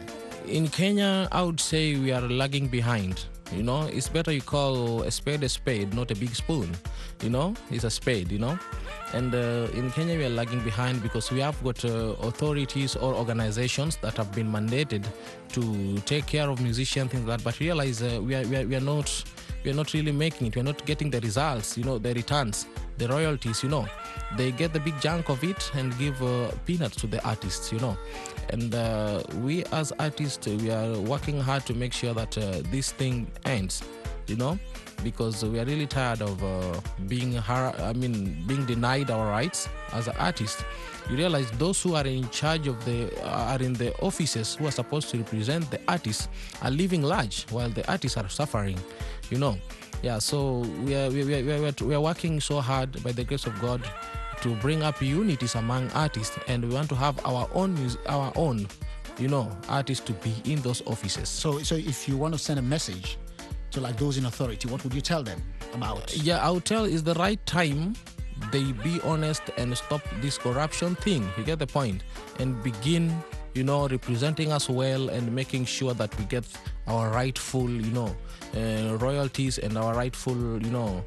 In Kenya, I would say we are lagging behind. You know, it's better you call a spade a spade, not a big spoon. You know, it's a spade, you know. And uh, in Kenya, we are lagging behind because we have got uh, authorities or organizations that have been mandated to take care of musicians, things like that. But realize uh, we, are, we, are, we are not we are not really making it. We are not getting the results, you know, the returns, the royalties, you know. They get the big chunk of it and give uh, peanuts to the artists, you know. And uh, we as artists, we are working hard to make sure that uh, this thing ends, you know, because we are really tired of uh, being, har- I mean, being denied our rights as an artist. You realize those who are in charge of the, uh, are in the offices who are supposed to represent the artists are living large while the artists are suffering, you know. Yeah, so we are, we are, we are, we are working so hard by the grace of God to bring up unities among artists, and we want to have our own, mus- our own, you know, artists to be in those offices. So, so if you want to send a message to like those in authority, what would you tell them about? Yeah, I would tell it's the right time they be honest and stop this corruption thing. You get the point? And begin, you know, representing us well and making sure that we get our rightful, you know, uh, royalties and our rightful, you know,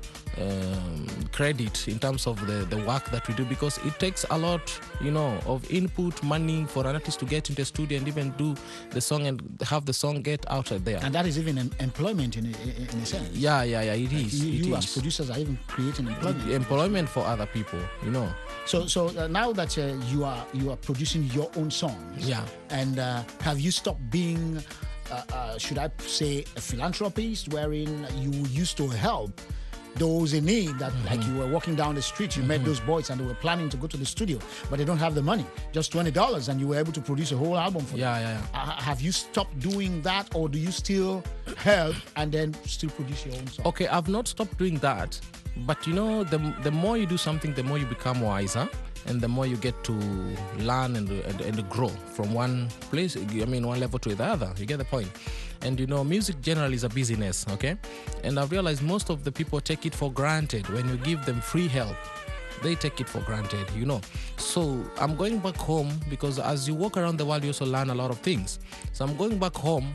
um, credit in terms of the, the work that we do, because it takes a lot, you know, of input money for an artist to get into the studio and even do the song and have the song get out there. And that is even em- employment in a, in a sense. Yeah, yeah, yeah, it Like is. You, it you is. as producers are even creating employment. Employment for other people, you know. So, so uh, now that uh, you are you are producing your own songs, Yeah. and uh, have you stopped being, uh, uh, should I say, a philanthropist, wherein you used to help those in need? That Mm-hmm. like you were walking down the street, you met those boys, and they were planning to go to the studio, but they don't have the money, just twenty dollars, and you were able to produce a whole album for Yeah, them. yeah, Uh, have you stopped doing that, or do you still help and then still produce your own song? Okay, I've not stopped doing that, but you know, the the more you do something, the more you become wiser, and the more you get to learn and, and, and grow from one place, I mean, one level to the other. You get the point? And you know, music generally is a business, okay? And I've realized most of the people take it for granted. When you give them free help, they take it for granted, you know. So I'm going back home because as you walk around the world, you also learn a lot of things. So I'm going back home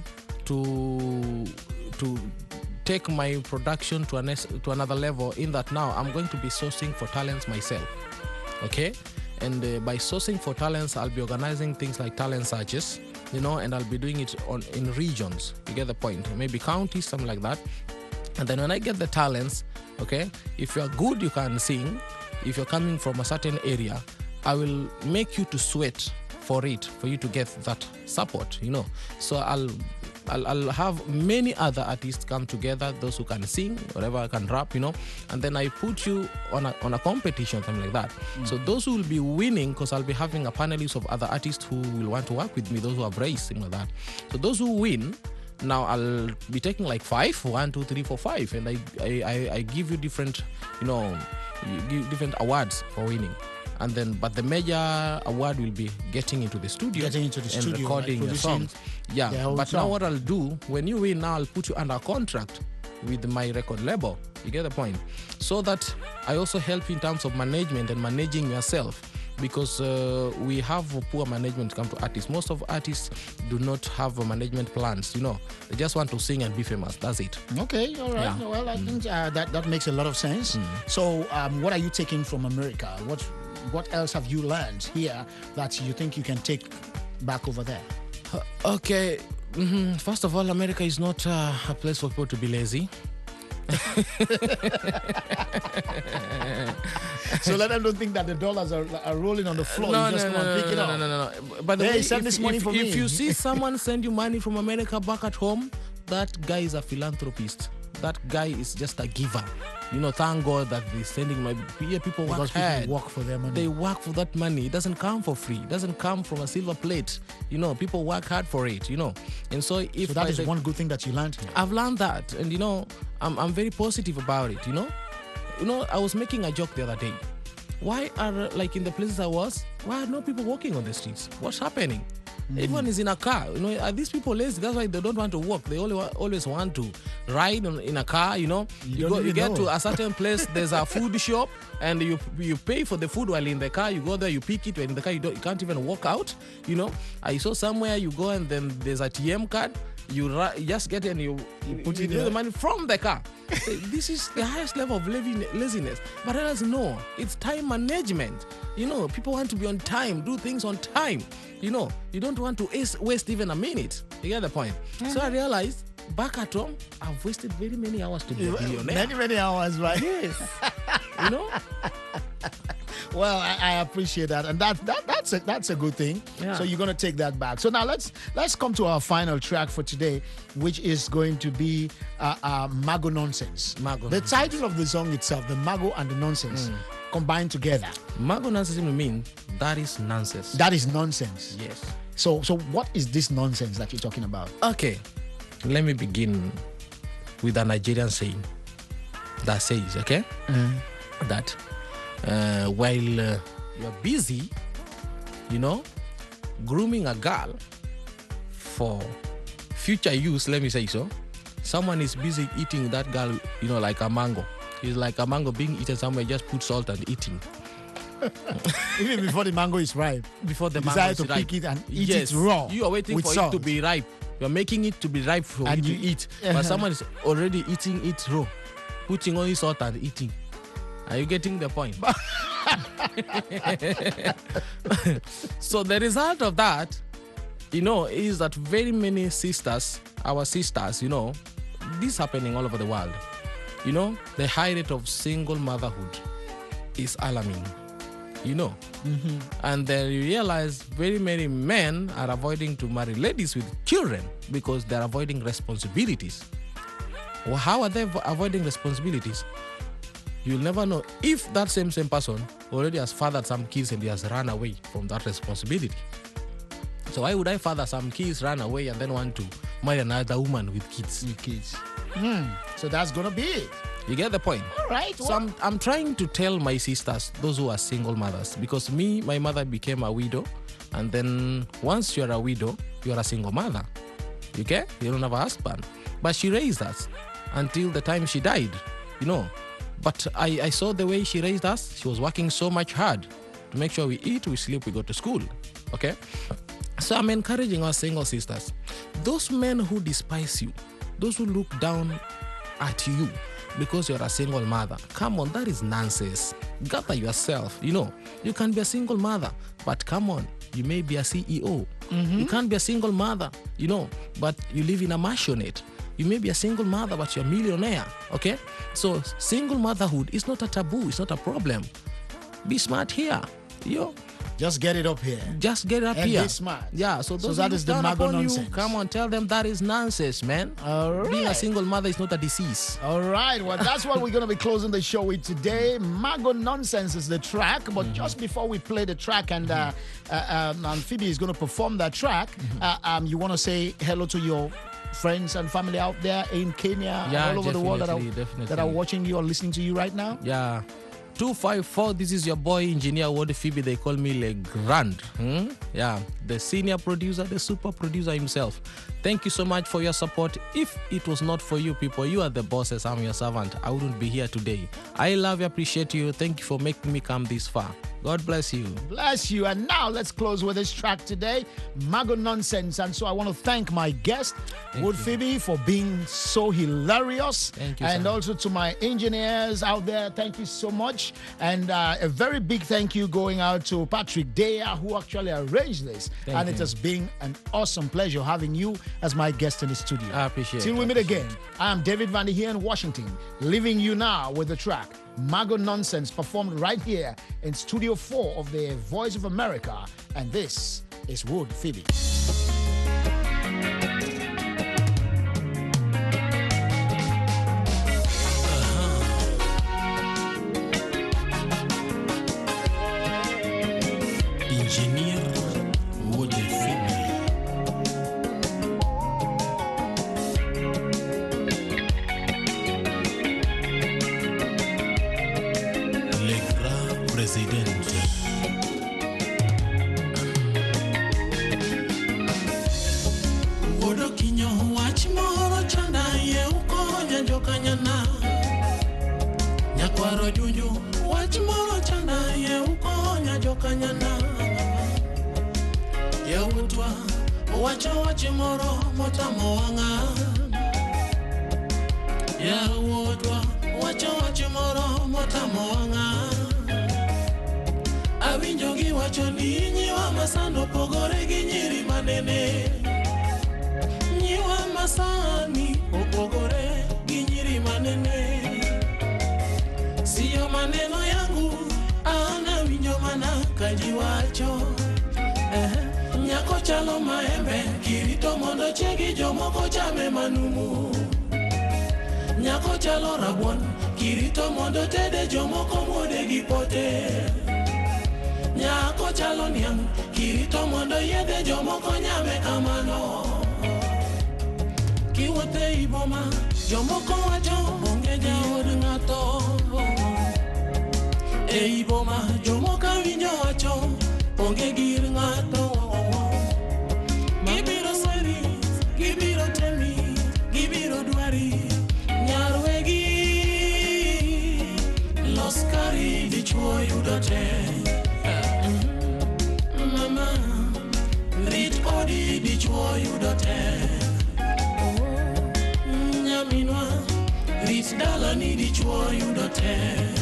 to to take my production to, an, to another level, in that now I'm going to be sourcing for talents myself, okay? And uh, by sourcing for talents, I'll be organizing things like talent searches, you know, and I'll be doing it on in regions. You get the point? Maybe counties, something like that. And then when I get the talents, okay, if you're good, you can sing. If you're coming from a certain area, I will make you to sweat for it, for you to get that support, you know. So I'll I'll, I'll have many other artists come together, those who can sing, whatever can rap, you know, and then I put you on a, on a competition, something like that. Mm. So those who will be winning, because I'll be having a panelist of other artists who will want to work with me, those who have raised, something like that. So those who win, now I'll be taking like five, one, two, three, four, five, and I I, I, I give you different, you know, you give different awards for winning. And then, but the major award will be getting into the studio, Getting into the and studio, recording like your producing songs. Yeah, their own but now song. what I'll do, when you win, now I'll put you under contract with my record label. You get the point? So that I also help you in terms of management and managing yourself. Because uh, we have poor management come to artists. Most of artists do not have a management plans, you know. They just want to sing and be famous. That's it. Okay, all right. Yeah. Well, I think uh, that, that makes a lot of sense. So um, what are you taking from America? What what else have you learned here that you think you can take back over there? Uh, okay. Mm-hmm. First of all, America is not uh, a place for people to be lazy. So let them don't think that the dollars are, are rolling on the floor. No, you just no, come no, and pick no, it no, up. no, no, no. By the Hey, way, send if, this money if, for if me. you see someone send you money from America back at home, that guy is a philanthropist. That guy is just a giver. You know, thank God that they're sending my yeah, people work Because people hard. work for their money. They work for that money. It doesn't come for free. It doesn't come from a silver plate. You know, people work hard for it, you know. And so if So that I is say- one good thing that you learned here. I've learned that, and you know, I'm I'm very positive about it. You know, you know, I was making a joke the other day. Why are uh, like in the places I was, why are no people walking on the streets? What's happening? Even is in a car. You know, are these people lazy? That's why they don't want to walk. They only wa- always want to ride on, in a car. You know, you, You go, don't you even get know. to a certain place. There's a food shop, and you you pay for the food while in the car. You go there, you pick it. When in the car, you don't, you can't even walk out. You know, I saw somewhere you go and then there's a T M card. You, ra- you just get it and you, you put it it in the money from the car. So this is the highest level of lazy- laziness. But others know it's time management. You know, people want to be on time, do things on time. You know, you don't want to waste, waste even a minute. You get the point? So I realized back at home, I've wasted very many hours to be a billionaire. Many, many hours, right? Yes. You know? Well, I, I appreciate that, and that, that that's a that's a good thing. Yeah. So you're gonna take that back. So now let's let's come to our final track for today, which is going to be uh, uh, Mago Nonsense. Mago the Nonsense. title of the song itself, the Mago and the Nonsense, combined together. Mago nonsense means that is nonsense. That is nonsense. Yes. So so what is this nonsense that you're talking about? Okay, let me begin with a Nigerian saying that says, okay, that uh, while uh, you're busy, you know, grooming a girl for future use, let me say so, someone is busy eating that girl, you know, like a mango. It's like a mango being eaten somewhere, just put salt and eating. Even before the mango is ripe. Before the You mango decide is to ripe. pick it and eat Yes. it raw. You are waiting with for salt. it to be ripe. You are making it to be ripe for And you you- to eat. Uh-huh. But someone is already eating it raw, putting only salt and eating. Are you getting the point? So the result of that, you know, is that very many sisters, our sisters, you know, this is happening all over the world. You know, the high rate of single motherhood is alarming. You know, and then you realize very many men are avoiding to marry ladies with children because they're avoiding responsibilities. Well, how are they avo- avoiding responsibilities? You'll never know if that same same person already has fathered some kids and he has run away from that responsibility. So why would I father some kids, run away, and then want to marry another woman with kids? With kids. Hmm. So that's gonna be it. You get the point? All right. So I'm, I'm trying to tell my sisters, those who are single mothers, because me, my mother became a widow, and then once you're a widow, you're a single mother. You get? You don't have a husband. But she raised us until the time she died, you know. But I, I saw the way she raised us. She was working so much hard to make sure we eat, we sleep, we go to school. Okay? So I'm encouraging our single sisters. Those men who despise you, those who look down at you because you're a single mother, come on, that is nonsense. Gather yourself. You know, you can be a single mother, but come on, you may be a C E O. You can't be a single mother, you know, but you live in a mansionette. You may be a single mother, but you're a millionaire. Okay? So single motherhood is not a taboo. It's not a problem. Be smart here. Yo. Just get it up here. Just get it up And here. be smart. Yeah. So So those that who is the look down Mago upon you, nonsense. come on, tell them that is nonsense, man. All right. Being a single mother is not a disease. All right, well, that's what we're going to be closing the show with today. Mago Nonsense is the track, but just before we play the track and, uh, uh, um, and Phoebe is going to perform that track, uh, um, you want to say hello to your friends and family out there in Kenya and Yeah, all over the world that are, definitely, definitely. that are watching you or listening to you right now? Yeah. two five four, this is your boy, Engineer Ward Phoebe. They call me Le Grand. Hmm? Yeah, the senior producer, the super producer himself. Thank you so much for your support. If it was not for you people, you are the bosses, I'm your servant, I wouldn't be here today. I love you, appreciate you. Thank you for making me come this far. God bless you. Bless you. And now let's close with this track today, Mago Nonsense. And so I want to thank my guest, Wood Phoebe, for being so hilarious. Thank you, And sir. also to my engineers out there, thank you so much. And uh, a very big thank you going out to Patrick Dea, who actually arranged this. Thank and it you. has been an awesome pleasure having you as my guest in the studio. I appreciate Till it. we meet again, I am David Vandy here in Washington, leaving you now with the track Mago Nonsense, performed right here in Studio four of the Voice of America. And this is Wood Phoebe. Engineer Wood Phoebe. Le grand président. Yawutwa wacho wache moro motamo wanga. Yawutwa wacho wache moro motamo wanga. Awinjo gi wacho ni nyiwa masando pogore gi nyiri manene. Nyiwa masani opogore gi nyiri manene. Siyo maneno yangu ana winjo mana kaji wacho. Eh, nyako chalo maembe kirito mondo chegi jomoko chame manumu. Nyako chalo rabuon kirito mondo tede jomoko muode gi pote. Nyako chalo niang kirito mondo yedhe jomoko nyame kamano. Kiwote iboma jomoko wacho onge jaod ng'ato. E iboma jomoko winjo wacho onge gir ng'ato. Gibiro seri, gibiro temi, gibiro dwari nyarwegi. Los kari dichuo yudo te. Mama, rit odi dichuo yudo te. Nyaminwa, rit dala ni dichuo yudo te.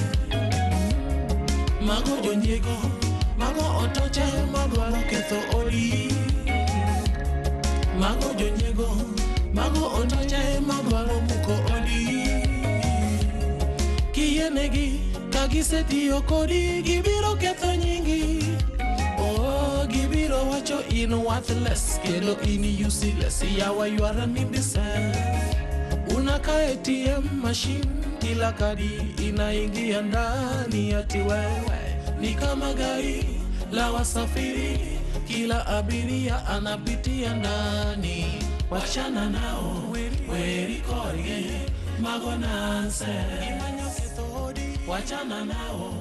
Mago jonjego, mago otoche, magwaro ketho odi. Mago jonjego, mago otoche, magwaro muko odi. Kiyenegi, kagisetiyo kodi, gibiro ketho nyingi. Oh, gibiro wacho in worthless, kendo in useless, yawa you are an imbecile. Unaka A T M machine, kila kadi inaingia ndani ati wewe ni kama gari la wasafiri, kila abiria anapitia ndani. Wachana nao, weri korge, mago nanse. Wachana nao,